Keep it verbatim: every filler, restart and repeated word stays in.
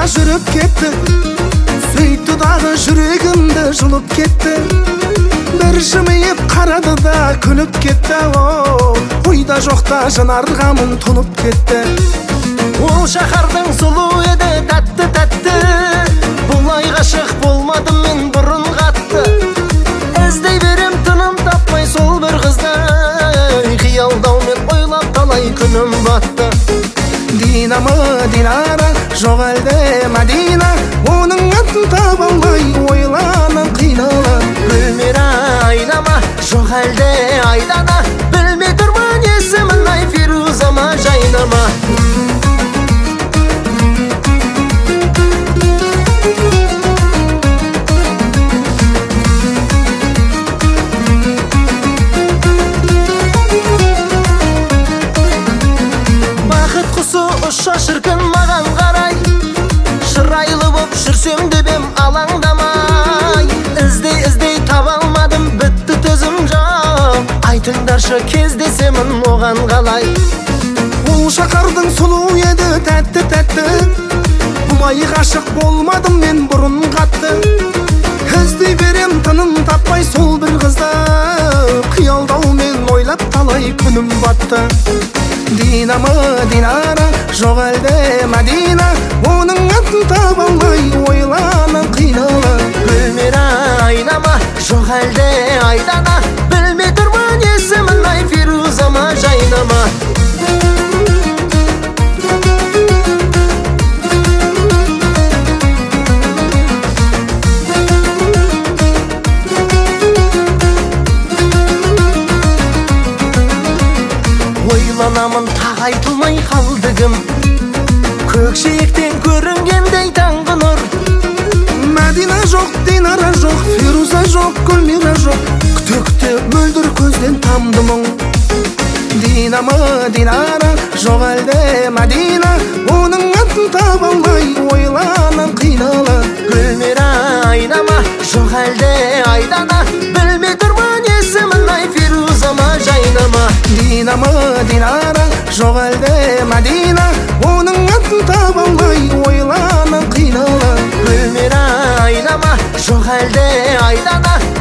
жүріп кетті, сөйтті дағы жүрегімді жұлып кетті. Бір жымиып қарады да күліп кетті. Ойда жоқта жанарғамын тұнып кетті. Ол шаһардың сұлу еді, тәтті тәтті, бұлай ғашық болмадым мен бұрын қатты. Іздей берем тыным таппай сол бір қызды, қиялдаумен ойлап талай күнім батты. Динамы Динара, жоқ әлде Мәдина, оның атын таба алмай ойланып қиналам. Гүлмира айнама, жоқ әлде Айдана, білмей тұрмын есімін, ай Фирузама жайнама. Ұша шіркін маған қарай, шырайлы боп жүрсем дебем алаңдамай. Іздей іздей таба алмадым, бітті төзім жоқ. Айтыңдаршы кездесемін оған қалай. Ол шаһардың сұлу еді, тәтті тәтті, бұлай ғашық болмадым мен бұрын қатты. Іздей берем тыным таппай сол бір қызды, қиялдаумен ойлап талай күнім батты. Динамы Динара, жоқ әлде Мәдина, оның атын таба алмай ойланып қиналам. Гүлмира айнама, жоқ әлде Айдана, білмей тұрмын есімін, ай Фирузама жайнама. Ойланамын тағы айтылмай қалды кім, көкжиектен көрінгендей таңғы нұр. Мәдина жоқ, Динара жоқ, Фируза жоқ, Гүлмира жоқ, күте-күте мөлдір көзден тамды мұң. Динамы Динара, жоқ әлде Мәдина, оның атын таба алмай ойланып қиналам. Гүлмира айнама, жоқ әлде Айдана, білмей тұрмын есімін, ай Фирузама жайнама. Динамы Динара, жоқ әлде Мәдина, оның атын таба алмай ойланып қиналам. Гүлмира айнама, жоқ әлде Айдана,